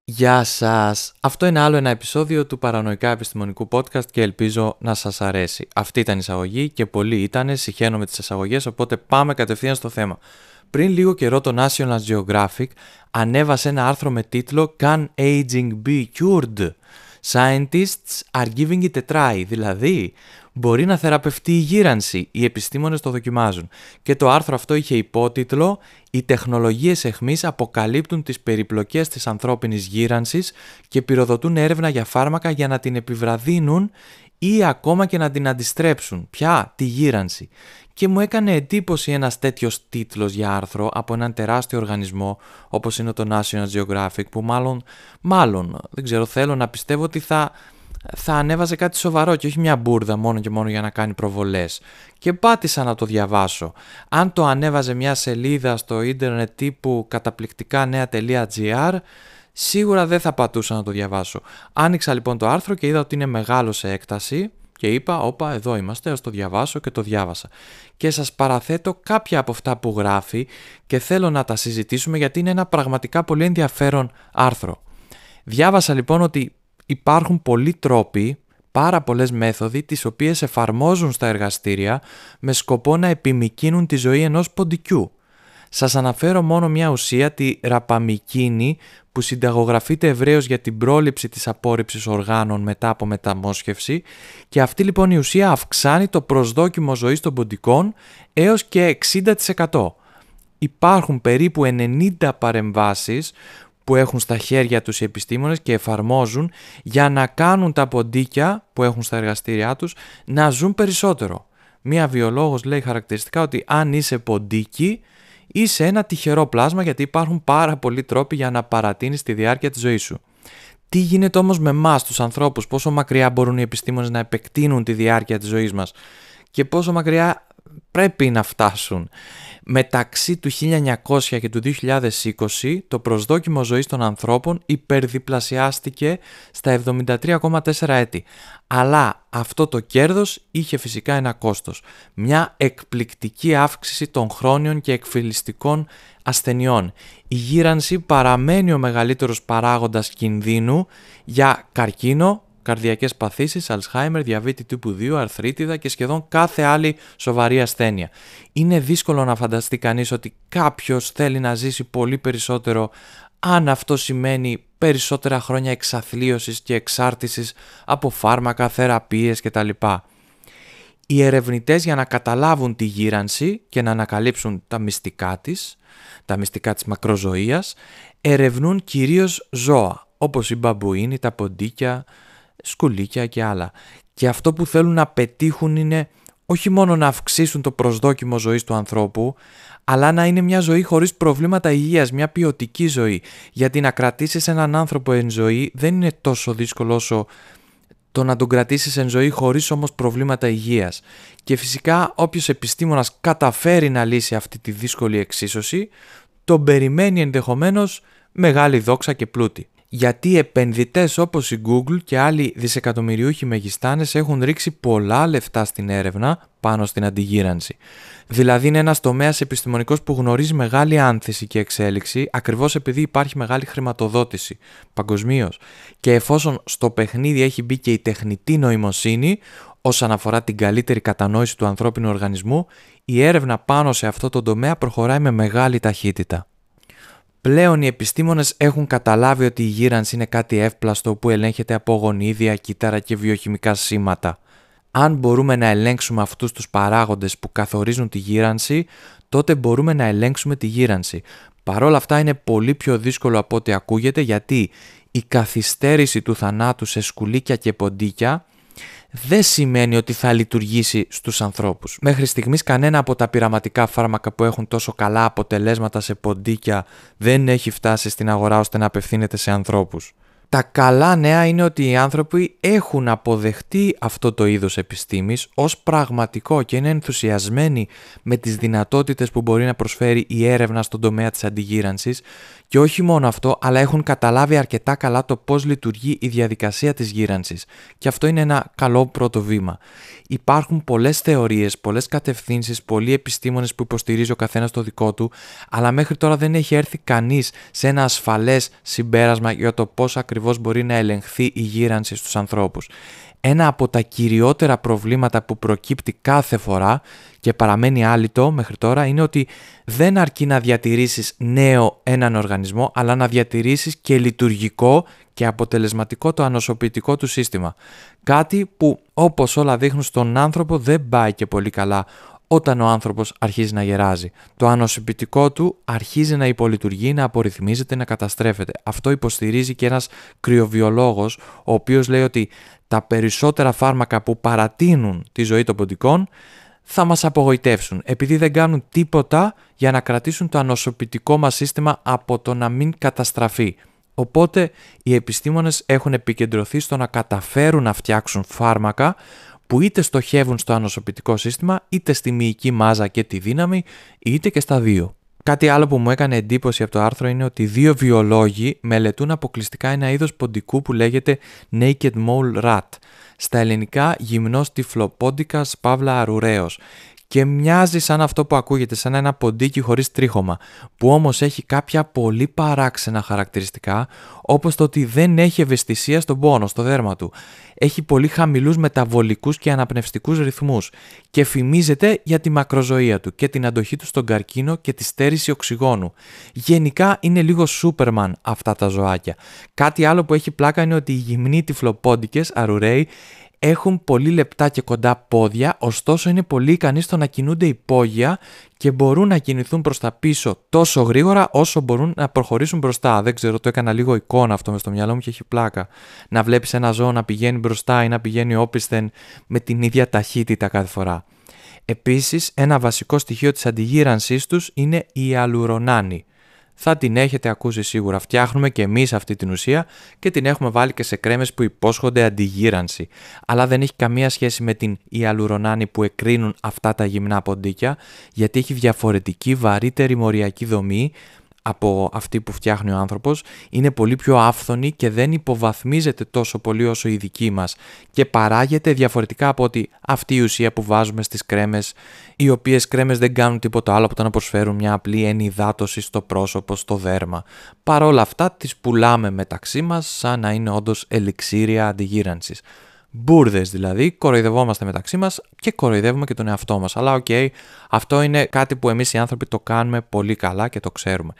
Γεια σας! Αυτό είναι άλλο ένα επεισόδιο του Παρανοϊκά Επιστημονικού Podcast και ελπίζω να σας αρέσει. Αυτή ήταν η εισαγωγή και πολλοί ήτανε, συχαίνω με τις εισαγωγές, οπότε πάμε κατευθείαν στο θέμα. Πριν λίγο καιρό το National Geographic ανέβασε ένα άρθρο με τίτλο «Can aging be cured? Scientists are giving it a try», δηλαδή μπορεί να θεραπευτεί η γύρανση, οι επιστήμονες το δοκιμάζουν. Και το άρθρο αυτό είχε υπότιτλο «Οι τεχνολογίες αιχμής αποκαλύπτουν τις περιπλοκές της ανθρώπινης γύρανσης και πυροδοτούν έρευνα για φάρμακα για να την επιβραδύνουν ή ακόμα και να την αντιστρέψουν». Ποια? Τη γύρανση. Και μου έκανε εντύπωση ένας τέτοιος τίτλος για άρθρο από έναν τεράστιο οργανισμό όπως είναι το National Geographic, που μάλλον, δεν ξέρω, θέλω να πιστεύω ότι θα ανέβαζε κάτι σοβαρό και όχι μια μπουρδα μόνο και μόνο για να κάνει προβολές. Και πάτησα να το διαβάσω. Αν το ανέβαζε μια σελίδα στο ίντερνετ τύπου καταπληκτικανέα.gr, σίγουρα δεν θα πατούσα να το διαβάσω. Άνοιξα λοιπόν το άρθρο και είδα ότι είναι μεγάλο σε έκταση και είπα, όπα, εδώ είμαστε, ας το διαβάσω, και το διάβασα. Και σας παραθέτω κάποια από αυτά που γράφει και θέλω να τα συζητήσουμε γιατί είναι ένα πραγματικά πολύ ενδιαφέρον άρθρο. Διάβασα λοιπόν ότι υπάρχουν πολλοί τρόποι, πάρα πολλές μέθοδοι, τις οποίες εφαρμόζουν στα εργαστήρια με σκοπό να επιμικρύνουν τη ζωή ενός ποντικού. Σας αναφέρω μόνο μια ουσία, τη ραπαμικίνη, που συνταγογραφείται ευρέως για την πρόληψη της απόρριψης οργάνων μετά από μεταμόσχευση, και αυτή λοιπόν η ουσία αυξάνει το προσδόκιμο ζωής των ποντικών έως και 60%. Υπάρχουν περίπου 90 παρεμβάσεις που έχουν στα χέρια τους οι επιστήμονες και εφαρμόζουν για να κάνουν τα ποντίκια που έχουν στα εργαστήριά τους να ζουν περισσότερο. Μία βιολόγος λέει χαρακτηριστικά ότι αν είσαι ποντίκι, είσαι ένα τυχερό πλάσμα, γιατί υπάρχουν πάρα πολλοί τρόποι για να παρατείνεις τη διάρκεια της ζωής σου. Τι γίνεται όμως με εμάς τους ανθρώπους, πόσο μακριά μπορούν οι επιστήμονες να επεκτείνουν τη διάρκεια της ζωής μας και πόσο μακριά πρέπει να φτάσουν? Μεταξύ του 1900 και του 2020 το προσδόκιμο ζωής των ανθρώπων υπερδιπλασιάστηκε στα 73,4 έτη. Αλλά αυτό το κέρδος είχε φυσικά ένα κόστος. Μια εκπληκτική αύξηση των χρόνιων και εκφυλιστικών ασθενειών. Η γύρανση παραμένει ο μεγαλύτερος παράγοντας κινδύνου για καρκίνο, καρδιακές παθήσεις, Αλσχάιμερ, διαβήτη τύπου 2, αρθρίτιδα και σχεδόν κάθε άλλη σοβαρή ασθένεια. Είναι δύσκολο να φανταστεί κανείς ότι κάποιος θέλει να ζήσει πολύ περισσότερο αν αυτό σημαίνει περισσότερα χρόνια εξαθλίωσης και εξάρτησης από φάρμακα, θεραπείες κτλ. Οι ερευνητές, για να καταλάβουν τη γύρανση και να ανακαλύψουν τα μυστικά της μακροζωίας, ερευνούν κυρίως ζώα όπως οι μπαμπουίνοι, τα ποντίκια, σκουλίκια και άλλα. Και αυτό που θέλουν να πετύχουν είναι όχι μόνο να αυξήσουν το προσδόκιμο ζωής του ανθρώπου, αλλά να είναι μια ζωή χωρίς προβλήματα υγείας, μια ποιοτική ζωή. Γιατί να κρατήσεις έναν άνθρωπο εν ζωή δεν είναι τόσο δύσκολο όσο το να τον κρατήσεις εν ζωή χωρίς όμως προβλήματα υγείας. Και φυσικά όποιος επιστήμονας καταφέρει να λύσει αυτή τη δύσκολη εξίσωση, τον περιμένει ενδεχομένως μεγάλη δόξα και πλούτη. Γιατί επενδυτές όπως η Google και άλλοι δισεκατομμυριούχοι μεγιστάνες έχουν ρίξει πολλά λεφτά στην έρευνα πάνω στην αντιγύρανση. Δηλαδή είναι ένας τομέας επιστημονικός που γνωρίζει μεγάλη άνθηση και εξέλιξη, ακριβώς επειδή υπάρχει μεγάλη χρηματοδότηση παγκοσμίως. Και εφόσον στο παιχνίδι έχει μπει και η τεχνητή νοημοσύνη όσον αφορά την καλύτερη κατανόηση του ανθρώπινου οργανισμού, η έρευνα πάνω σε αυτό το τομέα προχωράει με μεγάλη ταχύτητα. Πλέον οι επιστήμονες έχουν καταλάβει ότι η γύρανση είναι κάτι εύπλαστο που ελέγχεται από γονίδια, κύτταρα και βιοχημικά σήματα. Αν μπορούμε να ελέγξουμε αυτούς τους παράγοντες που καθορίζουν τη γύρανση, τότε μπορούμε να ελέγξουμε τη γύρανση. Παρ' όλα αυτά είναι πολύ πιο δύσκολο από ό,τι ακούγεται, γιατί η καθυστέρηση του θανάτου σε σκουλίκια και ποντίκια δεν σημαίνει ότι θα λειτουργήσει στους ανθρώπους. Μέχρι στιγμής κανένα από τα πειραματικά φάρμακα που έχουν τόσο καλά αποτελέσματα σε ποντίκια δεν έχει φτάσει στην αγορά ώστε να απευθύνεται σε ανθρώπους. Τα καλά νέα είναι ότι οι άνθρωποι έχουν αποδεχτεί αυτό το είδος επιστήμης ως πραγματικό και είναι ενθουσιασμένοι με τις δυνατότητες που μπορεί να προσφέρει η έρευνα στον τομέα της αντιγύρανσης και όχι μόνο αυτό, αλλά έχουν καταλάβει αρκετά καλά το πώς λειτουργεί η διαδικασία της γύρανσης και αυτό είναι ένα καλό πρώτο βήμα. Υπάρχουν πολλές θεωρίες, πολλές κατευθύνσεις, πολλοί επιστήμονες που υποστηρίζει ο καθένας το δικό του, αλλά μέχρι τώρα δεν έχει έρθει κανείς σε ένα ασφαλές συμπέρασμα για το πώς ακριβώς μπορεί να ελεγχθεί η γύρανση στους ανθρώπους. Ένα από τα κυριότερα προβλήματα που προκύπτει κάθε φορά και παραμένει άλυτο μέχρι τώρα είναι ότι δεν αρκεί να διατηρήσεις νέο έναν οργανισμό, αλλά να διατηρήσεις και λειτουργικό και αποτελεσματικό το ανοσοποιητικό του σύστημα. Κάτι που, όπως όλα δείχνουν, στον άνθρωπο δεν πάει και πολύ καλά όταν ο άνθρωπος αρχίζει να γεράζει. Το ανοσοποιητικό του αρχίζει να υπολειτουργεί, να απορριθμίζεται, να καταστρέφεται. Αυτό υποστηρίζει και ένας κρυοβιολόγος, ο οποίος λέει ότι τα περισσότερα φάρμακα που παρατείνουν τη ζωή των ποντικών θα μας απογοητεύσουν, επειδή δεν κάνουν τίποτα για να κρατήσουν το ανοσοποιητικό μας σύστημα από το να μην καταστραφεί. Οπότε οι επιστήμονες έχουν επικεντρωθεί στο να καταφέρουν να φτιάξουν φάρμακα που είτε στοχεύουν στο ανοσοποιητικό σύστημα, είτε στη μυϊκή μάζα και τη δύναμη, είτε και στα δύο. Κάτι άλλο που μου έκανε εντύπωση από το άρθρο είναι ότι 2 βιολόγοι μελετούν αποκλειστικά ένα είδος ποντικού που λέγεται Naked Mole Rat. Στα ελληνικά γυμνός τυφλοπόντικας παύλα αρουραίος. Και μοιάζει σαν αυτό που ακούγεται, σαν ένα ποντίκι χωρίς τρίχωμα, που όμως έχει κάποια πολύ παράξενα χαρακτηριστικά, όπως το ότι δεν έχει ευαισθησία στον πόνο, στο δέρμα του. Έχει πολύ χαμηλούς μεταβολικούς και αναπνευστικούς ρυθμούς και φημίζεται για τη μακροζωία του και την αντοχή του στον καρκίνο και τη στέρηση οξυγόνου. Γενικά είναι λίγο Σούπερμαν αυτά τα ζωάκια. Κάτι άλλο που έχει πλάκα είναι ότι οι γυμνοί τυφλοπόντικες αρουραίοι έχουν πολύ λεπτά και κοντά πόδια, ωστόσο είναι πολύ ικανοί στο να κινούνται υπόγεια και μπορούν να κινηθούν προς τα πίσω τόσο γρήγορα όσο μπορούν να προχωρήσουν μπροστά. Δεν ξέρω, το έκανα λίγο εικόνα αυτό μες στο μυαλό μου και έχει πλάκα. Να βλέπεις ένα ζώο να πηγαίνει μπροστά ή να πηγαίνει όπισθεν με την ίδια ταχύτητα κάθε φορά. Επίσης, ένα βασικό στοιχείο της αντιγύρανσής τους είναι η ιαλουρονάνη. Θα την έχετε ακούσει σίγουρα. Φτιάχνουμε και εμείς αυτή την ουσία και την έχουμε βάλει και σε κρέμες που υπόσχονται αντιγύρανση. Αλλά δεν έχει καμία σχέση με την ιαλουρονάνη που εκρίνουν αυτά τα γυμνά ποντίκια, γιατί έχει διαφορετική βαρύτερη μοριακή δομή από αυτή που φτιάχνει ο άνθρωπος, είναι πολύ πιο άφθονη και δεν υποβαθμίζεται τόσο πολύ όσο η δική μας και παράγεται διαφορετικά από ότι αυτή η ουσία που βάζουμε στις κρέμες, οι οποίες κρέμες δεν κάνουν τίποτα άλλο από το να προσφέρουν μια απλή ενυδάτωση στο πρόσωπο, στο δέρμα. Παρ' όλα αυτά τις πουλάμε μεταξύ μας σαν να είναι όντως ελιξίρια αντιγύρανσης. Μπούρδες δηλαδή, κοροϊδευόμαστε μεταξύ μας και κοροϊδεύουμε και τον εαυτό μας. Αλλά αυτό είναι κάτι που εμείς οι άνθρωποι το κάνουμε πολύ καλά και το ξέρουμε.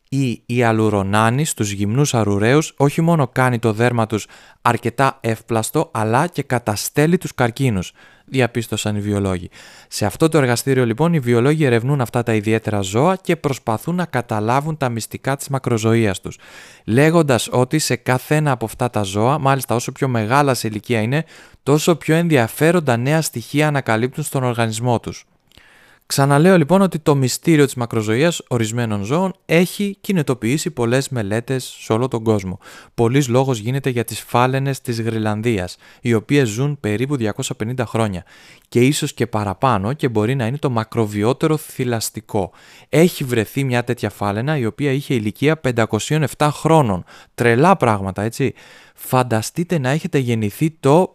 Η ιαλουρονάνη στους γυμνούς αρουραίους όχι μόνο κάνει το δέρμα τους αρκετά εύπλαστο, αλλά και καταστέλει τους καρκίνους, διαπίστωσαν οι βιολόγοι. Σε αυτό το εργαστήριο λοιπόν οι βιολόγοι ερευνούν αυτά τα ιδιαίτερα ζώα και προσπαθούν να καταλάβουν τα μυστικά της μακροζωίας τους, λέγοντας ότι σε κάθε ένα από αυτά τα ζώα, μάλιστα όσο πιο μεγάλα σε ηλικία είναι, τόσο πιο ενδιαφέροντα νέα στοιχεία ανακαλύπτουν στον οργανισμό τους. Ξαναλέω λοιπόν ότι το μυστήριο της μακροζωίας ορισμένων ζώων έχει κινητοποιήσει πολλές μελέτες σε όλο τον κόσμο. Πολύς λόγος γίνεται για τις φάλαινες της Γροιλανδίας, οι οποίες ζουν περίπου 250 χρόνια και ίσως και παραπάνω και μπορεί να είναι το μακροβιότερο θηλαστικό. Έχει βρεθεί μια τέτοια φάλαινα η οποία είχε ηλικία 507 χρόνων. Τρελά πράγματα, έτσι. Φανταστείτε να έχετε γεννηθεί το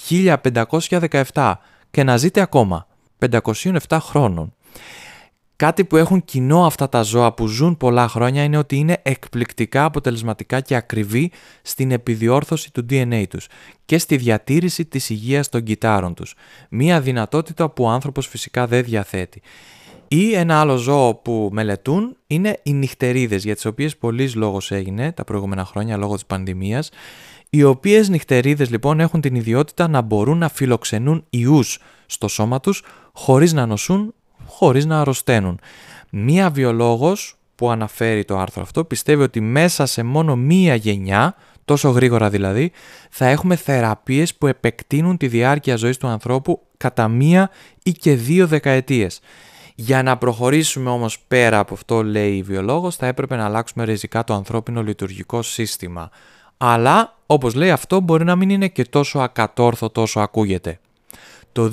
1517 και να ζείτε ακόμα. 507 χρόνων. Κάτι που έχουν κοινό αυτά τα ζώα που ζουν πολλά χρόνια είναι ότι είναι εκπληκτικά αποτελεσματικά και ακριβή στην επιδιόρθωση του DNA τους και στη διατήρηση της υγείας των κυτάρων τους. Μία δυνατότητα που ο άνθρωπος φυσικά δεν διαθέτει. Ή ένα άλλο ζώο που μελετούν είναι οι νυχτερίδες, για τις οποίες πολλής λόγος έγινε τα προηγούμενα χρόνια λόγω της πανδημίας. Οι οποίες νυχτερίδες λοιπόν έχουν την ιδιότητα να μπορούν να φιλοξενούν ιούς στο σώμα τους χωρίς να νοσούν, χωρίς να αρρωσταίνουν. Μία βιολόγος που αναφέρει το άρθρο αυτό πιστεύει ότι μέσα σε μόνο μία γενιά, τόσο γρήγορα δηλαδή, θα έχουμε θεραπείες που επεκτείνουν τη διάρκεια ζωής του ανθρώπου κατά 1 ή και 2 δεκαετίες. Για να προχωρήσουμε όμως πέρα από αυτό, λέει η βιολόγος, θα έπρεπε να αλλάξουμε ριζικά το ανθρώπινο λειτουργικό σύστημα. Αλλά, όπως λέει, αυτό μπορεί να μην είναι και τόσο ακατόρθωτο όσο ακούγεται. Το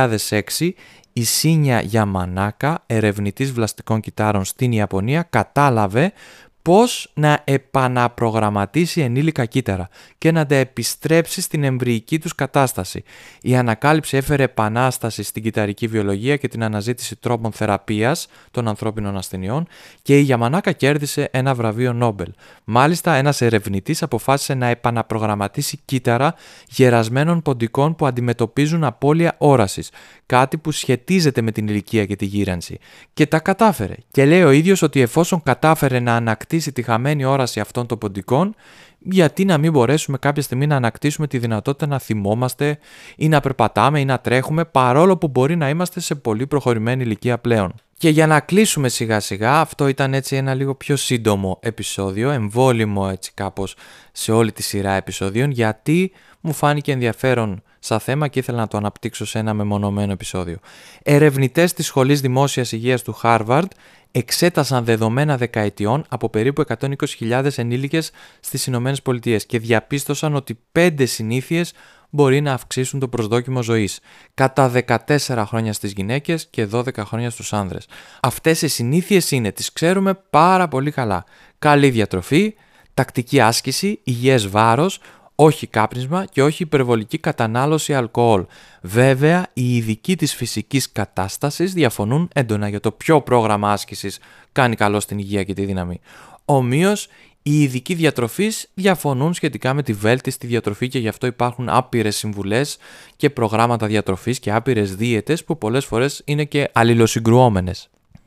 2006 η Σίνια Γιαμανάκα, ερευνητής βλαστικών κυττάρων στην Ιαπωνία, κατάλαβε πώς να επαναπρογραμματίσει ενήλικα κύτταρα και να τα επιστρέψει στην εμβρυϊκή τους κατάσταση. Η ανακάλυψη έφερε επανάσταση στην κυτταρική βιολογία και την αναζήτηση τρόπων θεραπείας των ανθρώπινων ασθενειών και η Γιαμανάκα κέρδισε ένα βραβείο Νόμπελ. Μάλιστα, ένας ερευνητής αποφάσισε να επαναπρογραμματίσει κύτταρα γερασμένων ποντικών που αντιμετωπίζουν απώλεια όρασης, κάτι που σχετίζεται με την ηλικία και τη γύρανση. Και τα κατάφερε. Και λέει ο ίδιος ότι εφόσον κατάφερε να ανακτήσει τη χαμένη όραση αυτών των ποντικών, γιατί να μην μπορέσουμε κάποια στιγμή να ανακτήσουμε τη δυνατότητα να θυμόμαστε ή να περπατάμε ή να τρέχουμε, παρόλο που μπορεί να είμαστε σε πολύ προχωρημένη ηλικία πλέον. Και για να κλείσουμε σιγά σιγά, αυτό ήταν έτσι ένα λίγο πιο σύντομο επεισόδιο, εμβόλυμο έτσι κάπως σε όλη τη σειρά επεισοδίων, γιατί μου φάνηκε ενδιαφέρον σαν θέμα και ήθελα να το αναπτύξω σε ένα μεμονωμένο επεισόδιο. Ερευνητές της Σχολής Δημόσιας Υγείας του Harvard εξέτασαν δεδομένα δεκαετιών από περίπου 120.000 ενήλικες στις Ηνωμένες Πολιτείες και διαπίστωσαν ότι 5 συνήθειες μπορεί να αυξήσουν το προσδόκιμο ζωής, κατά 14 χρόνια στις γυναίκες και 12 χρόνια στους άνδρες. Αυτές οι συνήθειες είναι, τις ξέρουμε πάρα πολύ καλά: καλή διατροφή, τακτική άσκηση, υγιές βάρος, όχι κάπνισμα και όχι υπερβολική κατανάλωση αλκοόλ. Βέβαια, οι ειδικοί της φυσικής κατάστασης διαφωνούν έντονα για το ποιο πρόγραμμα άσκησης κάνει καλό στην υγεία και τη δύναμη. Ομοίως, οι ειδικοί διατροφής διαφωνούν σχετικά με τη βέλτιστη διατροφή και γι' αυτό υπάρχουν άπειρες συμβουλές και προγράμματα διατροφής και άπειρες δίαιτες που πολλές φορές είναι και αλληλοσυγκρουόμενες.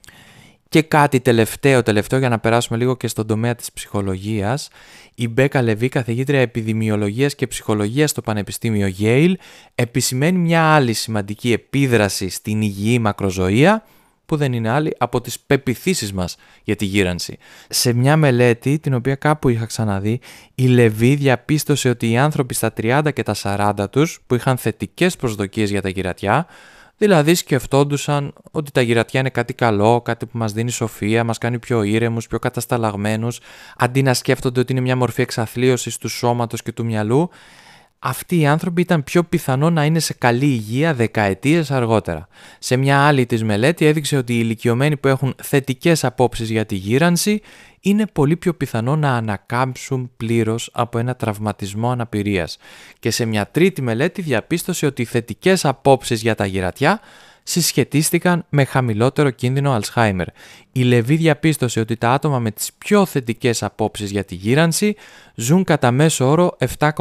Και κάτι τελευταίο για να περάσουμε λίγο και στον τομέα της ψυχολογίας. Η Μπέκα Λεβί, καθηγήτρια επιδημιολογίας και ψυχολογίας στο Πανεπιστήμιο Yale, επισημαίνει μια άλλη σημαντική επίδραση στην υγιή μακροζωία, που δεν είναι άλλη από τις πεποιθήσεις μας για τη γύρανση. Σε μια μελέτη, την οποία κάπου είχα ξαναδεί, η Λεβί διαπίστωσε ότι οι άνθρωποι στα 30 και τα 40 τους, που είχαν θετικές προσδοκίες για τα γυρατιά, δηλαδή σκεφτόντουσαν ότι τα γυρατιά είναι κάτι καλό, κάτι που μας δίνει σοφία, μας κάνει πιο ήρεμους, πιο κατασταλαγμένους, αντί να σκέφτονται ότι είναι μια μορφή εξαθλίωσης του σώματος και του μυαλού, αυτοί οι άνθρωποι ήταν πιο πιθανό να είναι σε καλή υγεία δεκαετίες αργότερα. Σε μια άλλη της μελέτη έδειξε ότι οι ηλικιωμένοι που έχουν θετικές απόψεις για τη γύρανση είναι πολύ πιο πιθανό να ανακάμψουν πλήρως από ένα τραυματισμό αναπηρίας. Και σε μια τρίτη μελέτη διαπίστωσε ότι οι θετικές απόψεις για τα γυρατιά συσχετίστηκαν με χαμηλότερο κίνδυνο Αλσχάιμερ. Η Λεβί διαπίστωσε ότι τα άτομα με τις πιο θετικές απόψεις για τη γύρανση ζουν κατά μέσο όρο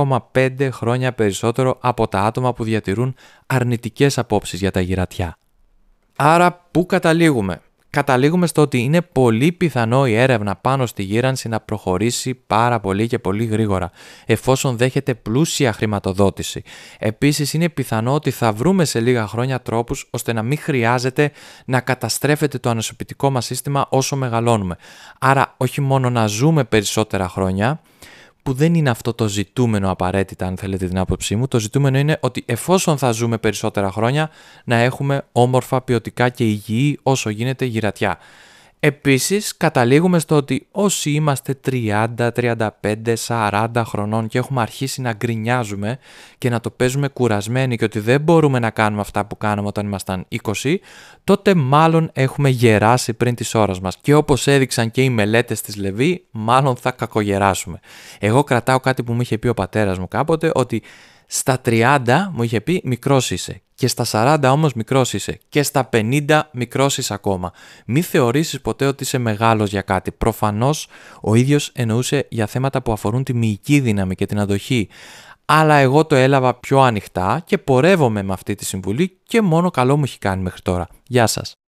7,5 χρόνια περισσότερο από τα άτομα που διατηρούν αρνητικές απόψεις για τα γυρατιά. Άρα, πού καταλήγουμε? Καταλήγουμε στο ότι είναι πολύ πιθανό η έρευνα πάνω στη γύρανση να προχωρήσει πάρα πολύ και πολύ γρήγορα, εφόσον δέχεται πλούσια χρηματοδότηση. Επίσης, είναι πιθανό ότι θα βρούμε σε λίγα χρόνια τρόπους ώστε να μην χρειάζεται να καταστρέφεται το ανοσοποιητικό μας σύστημα όσο μεγαλώνουμε. Άρα, όχι μόνο να ζούμε περισσότερα χρόνια, που δεν είναι αυτό το ζητούμενο απαραίτητα, αν θέλετε την άποψή μου. Το ζητούμενο είναι ότι εφόσον θα ζούμε περισσότερα χρόνια, να έχουμε όμορφα, ποιοτικά και υγιή όσο γίνεται γυρατιά. Επίσης, καταλήγουμε στο ότι όσοι είμαστε 30, 35, 40 χρονών και έχουμε αρχίσει να γκρινιάζουμε και να το παίζουμε κουρασμένοι και ότι δεν μπορούμε να κάνουμε αυτά που κάναμε όταν ήμασταν 20, τότε μάλλον έχουμε γεράσει πριν της ώρας μας. Και όπως έδειξαν και οι μελέτες της Λεβί, μάλλον θα κακογεράσουμε. Εγώ κρατάω κάτι που μου είχε πει ο πατέρας μου κάποτε, ότι στα 30 μου είχε πει μικρός είσαι. Και στα 40 όμως μικρός είσαι. Και στα 50 μικρός είσαι ακόμα. Μη θεωρήσεις ποτέ ότι είσαι μεγάλος για κάτι. Προφανώς ο ίδιος εννοούσε για θέματα που αφορούν τη μυϊκή δύναμη και την αντοχή. Αλλά εγώ το έλαβα πιο ανοιχτά και πορεύομαι με αυτή τη συμβουλή και μόνο καλό μου έχει κάνει μέχρι τώρα. Γεια σας.